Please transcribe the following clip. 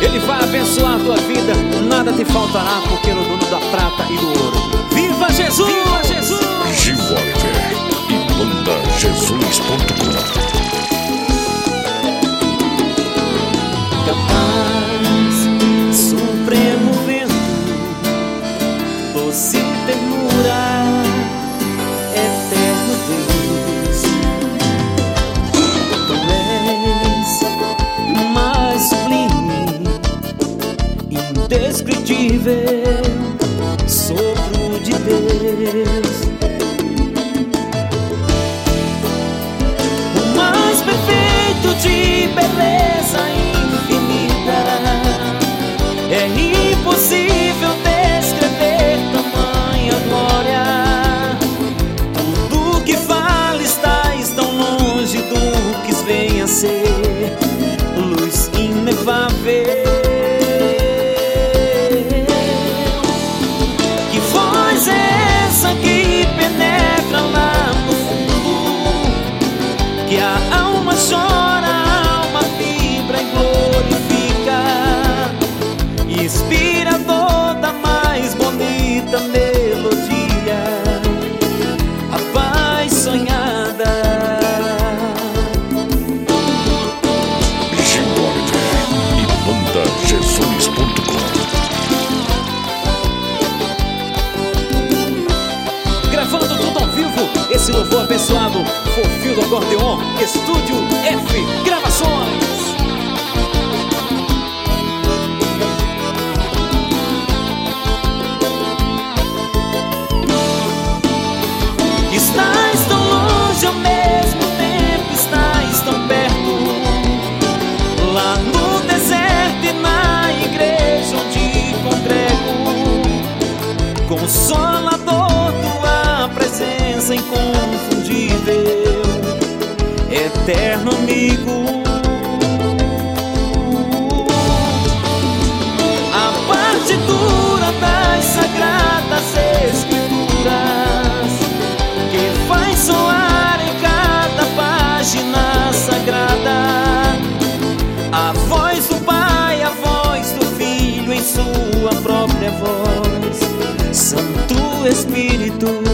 Ele vai abençoar a tua vida, nada te faltará, porque Ele é o dono da prata e do ouro. Viva Jesus! Viva Jesus! Gil Oliver e Banda Jesus.com. Capaz, supremo vento, doce ternura, eterno Deus. Tu és mais sublime, indescritível, sopro de Deus. O mais perfeito de beleza infinita, é impossível descrever tamanha glória. Tudo que fala estás tão longe do que vem a ser luz inefável. Que voz é essa que penetra lá no fundo, que a alma chora, a alma vibra e glorifica, inspira toda a mais bonita melodia, a paz sonhada. Gil Oliver e Banda Jesus.com. Gravando tudo ao vivo, esse louvor abençoado, Fofinho do Acordeon, Estúdio F Gravações. Estás tão longe, ao mesmo tempo estás tão perto, lá no deserto e na igreja onde congrego. Consolador, tua presença inconfundível, eterno amigo. A partitura das sagradas escrituras, que faz soar em cada página sagrada a voz do Pai, a voz do Filho em sua própria voz. Santo Espírito,